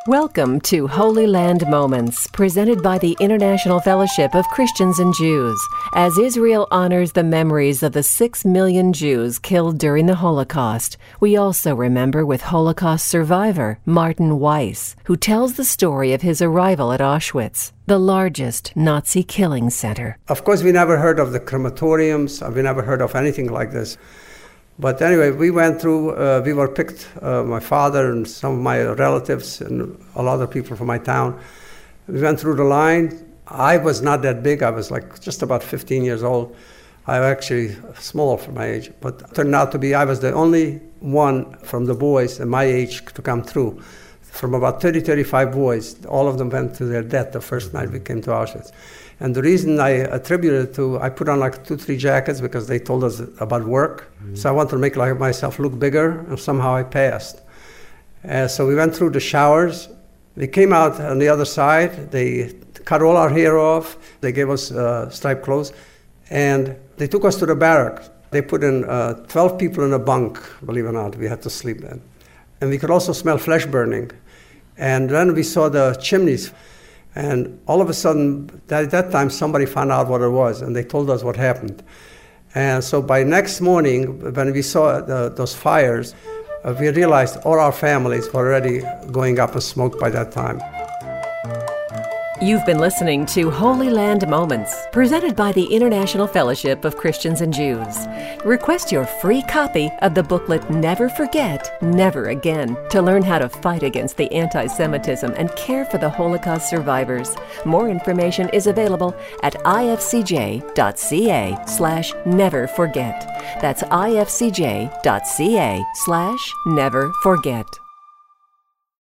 Welcome to Holy Land Moments, presented by the International Fellowship of Christians and Jews. As Israel honors the memories of the 6 million Jews killed during the Holocaust, we also remember with Holocaust survivor Martin Weiss, who tells the story of his arrival at Auschwitz, the largest Nazi killing center. Of course, we never heard of the crematoriums. We never heard of anything like this. But anyway, we went through, we were picked, my father and some of my relatives and a lot of people from my town. We went through the line. I was not that big. I was like just about 15 years old. I was actually small for my age. But it turned out to be I was the only one from the boys at my age to come through. From about 35 boys, all of them went to their death the first night we came to Auschwitz. And the reason I attribute it to, I put on like 2-3 jackets because they told us about work. Mm-hmm. So I wanted to make like myself look bigger, and somehow I passed. So we went through the showers. We came out on the other side. They cut all our hair off. They gave us striped clothes. And they took us to the barracks. They put in 12 people in a bunk, believe it or not. We had to sleep then. And we could also smell flesh burning. And then we saw the chimneys. And all of a sudden, at that time, somebody found out what it was, and they told us what happened. And so by next morning, when we saw those fires, we realized all our families were already going up in smoke by that time. You've been listening to Holy Land Moments, presented by the International Fellowship of Christians and Jews. Request your free copy of the booklet Never Forget, Never Again to learn how to fight against the anti-Semitism and care for the Holocaust survivors. More information is available at ifcj.ca/neverforget. That's ifcj.ca/neverforget.